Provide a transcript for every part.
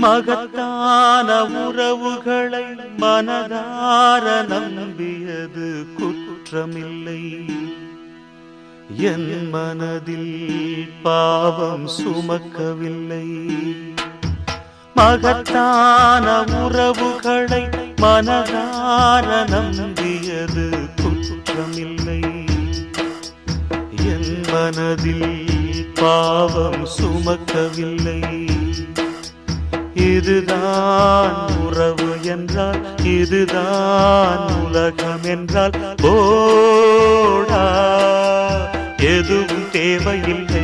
மகத்தான உறவுகளை மனதார நம்பியது குற்றமில்லை. என் மனதில் பாவம் சுமக்கவில்லை. மகத்தான உறவுகளை மனதார நம்பியது குற்றமில்லை. என் மனதில் பாவம் சுமக்கவில்லை. இதுதான் உறவு என்றால், இதுதான் உலகம் என்றால் போடா, எதுவும் தேவையில்லை.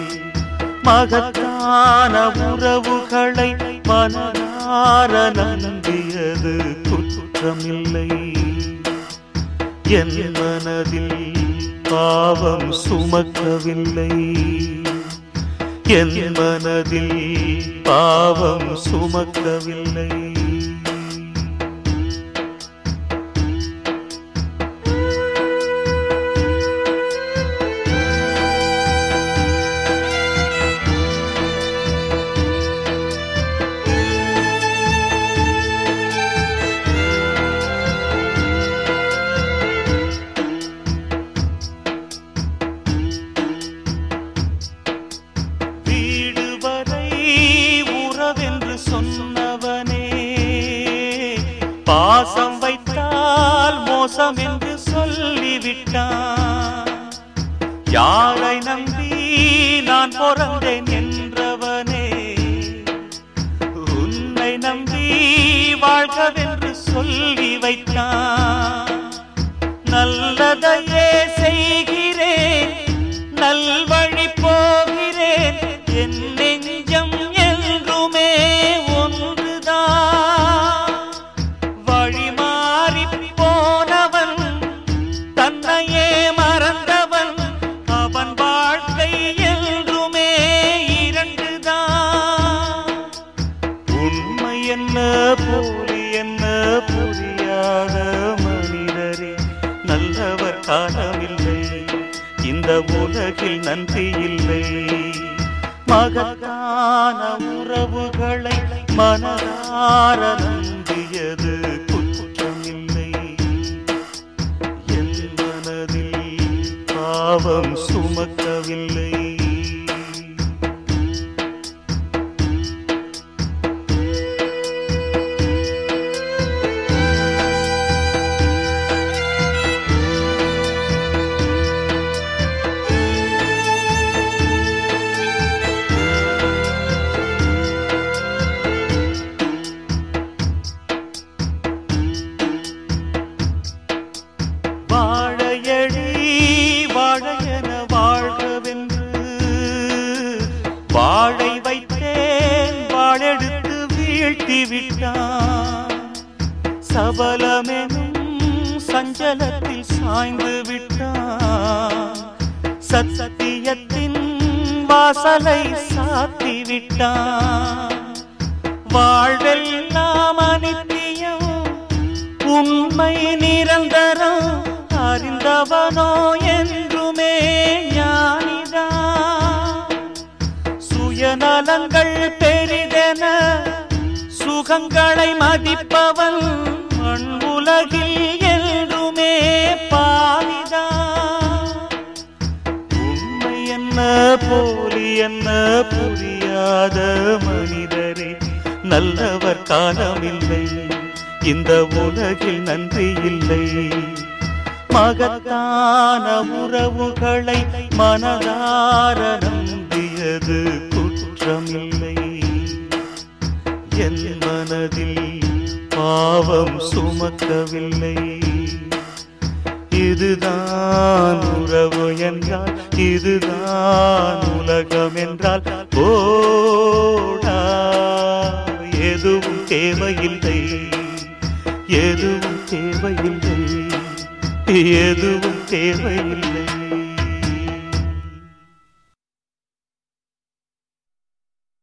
மகத்தான உறவுகளை மனதார நம்பியது குற்றமில்லை. என் மனதில் பாவம் சுமக்கவில்லை. என் மனதில் பாவம் சுமக்கவில்லை. சொன்னவனே பாசம் வைத்தால் மோசம் என்று சொல்லிவிட்டான். யாரை நம்பி நான் பிறந்தேன் என்றவனே உன்னை நம்பி வாழ்கவென்று சொல்லி வைத்தான். நல்லதையே செய்கிறேன், நல்வழி போகிறேன், என் நெஞ்சம் என்றுமே ஒன்றுதான். வழி மாறி போனவன், தன்னையே மறந்தவன், அவன் வாழ்க்கை என்றுமே இரண்டுதான். உண்மை என்ன போலி என்ன புரியாத மனிதரே, நல்லவர் காலமில்லை, இந்த உலகில் நன்றி இல்லை. மகத்தான உறவுகளை மனதார நம்பியது குற்றமில்லை. என் மனதில் பாவம் சுமக்கவில்லை. வாழையடி வாழையன வாழ்கவென்று வாழை வைத்தேன், வாழெடுத்து வீழ்த்தி விட்டான். சபலமெனும் சஞ்சலத்தில் சாய்ந்து விட்டான். சத்தியத்தின் வாசலை சாத்தி விட்டான். வாழ்வெல்லாம் அனித்தியம், உண்மை நிரந்தரம், அறிந்தவனோ என்றுமே ஞானிதான். சுயநலங்கள் பெரிதென சுகங்களை மதிப்பவன் மண் உலகில் என்றுமே பாவிதான். உண்மை என்ன போலி என்ன புரியாத மனிதரே, நல்லவர் காலமில்லை, இந்த உலகில் நன்றி இல்லை. மகத்தான உறவுகளை மனதார நம்பியது குற்றமில்லை. என் மனதில் பாவம் சுமக்கவில்லை. இதுதான் உறவு என்றால், இதுதான் உலகம் என்றால் போடா, எதுவும் தேவையில்லை, எதுவும் தேவையில்லை, எதுவும் தேவையில்லை.